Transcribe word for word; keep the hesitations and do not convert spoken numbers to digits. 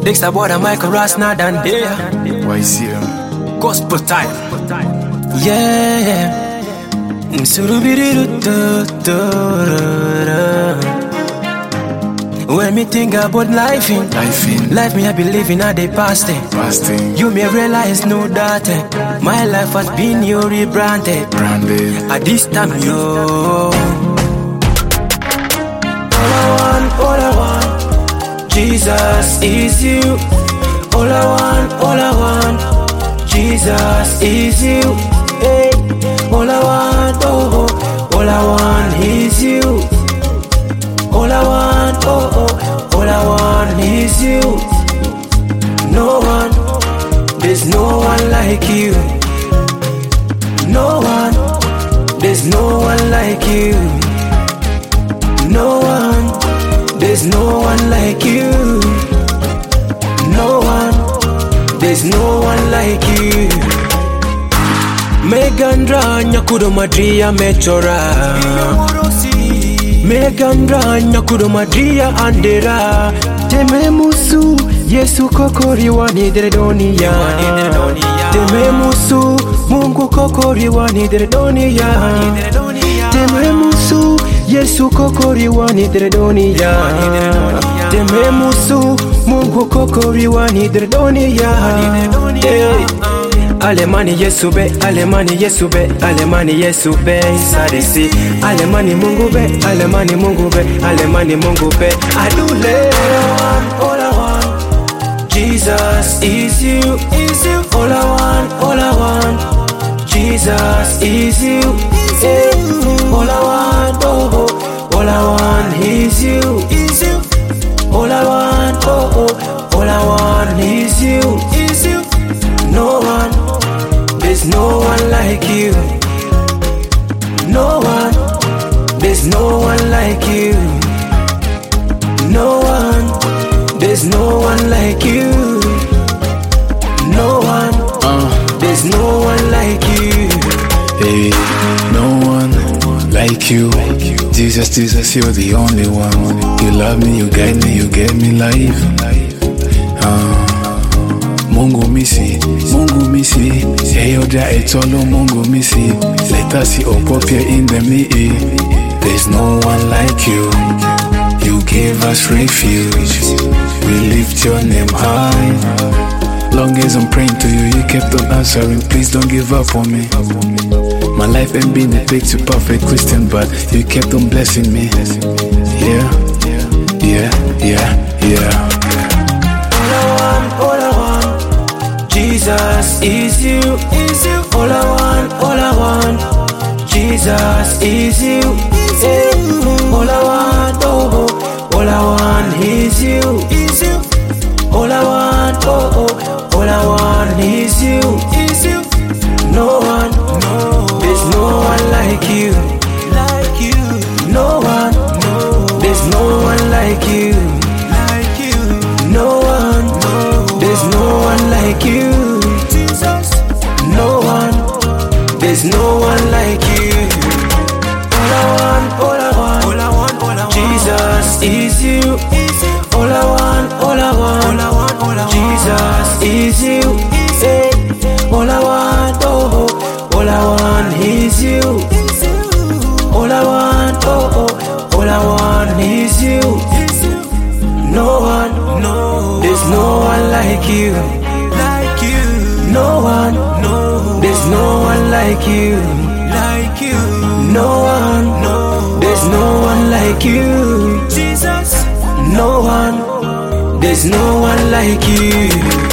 Extra boy and Michael Ross not done there. Why see him? Gospel time. Yeah. When me think about life in, Life in, life me I be living at the past. fasting, You may realize no that my life has been you rebranded. branded. At this time yo, all I want, all I want, Jesus is you. All I want, all I want, Jesus is you. Hey, all I want, oh, oh, all I want is you. All I want, oh, oh, all I want is you. No one, there's no one like you. No one, there's no one like you. No one, there's no one like you. No one, there's no one like you. Megandra nyakudo madria mechora. Megandra nyakudo madria andera. Teme musu Yesu kokori wani dredonia. Teme musu Mungu kokori wani dredonia. Teme musu Yesu kokori wani dredonia. Teme musu Mungu kokori wani dredonia. Hey. Alemani Yesu be, Alemani Yesu be, Alemani Yesu be, sadisi. Alemani Mungu be, Alemani Mungu be, Alemani Mungu be. Adule, all I want, Jesus is you, is you. All I want, all I want, Jesus is you, is you. All I want, oh, oh, all I want is you, is you. All I want, oh, oh, all I want is you, is you. No one, there's no one like you. No one, there's no one like you. No one, there's no one like you. No one, Uh, there's no one like you. hey, no one like you. Jesus, Jesus, you're the only one. You love me, you guide me, you gave me life. Uh, Mungu misi, Mungu misi. Hey, Oja etolo Mungu misi. Let us see Opopia in the me. There's no one like you. You gave us refuge. We lift your name high. Long as I'm praying to you, you kept on answering. Please don't give up on me. My life ain't been a picture perfect Christian, but you kept on blessing me. Yeah, yeah, yeah, yeah. All I want, all I want, Jesus is you, is you. All I want, all I want, Jesus is you, is you. All I want, oh, oh, all I want is you, is you. All I want, oh, oh, all I want is you, is you. No one, no, there's no one like you, like you. No one, no, there's no one like you, like you. No one, no, there's no one like you, Jesus. No one, there's no one like you. All I want, all I want, all I want, all I want, Jesus is you, is you. All I want, all I want, all I want, all I want, Jesus is you, is you. All I want, oh, oh, all I want is you, is you. All I want, oh, oh, all I want is you, is you. No one, no, there's no one like you, like you. No one, no, there's no one like you, like you. No one, no, there's no one like you, Jesus. No one, there's no one like you.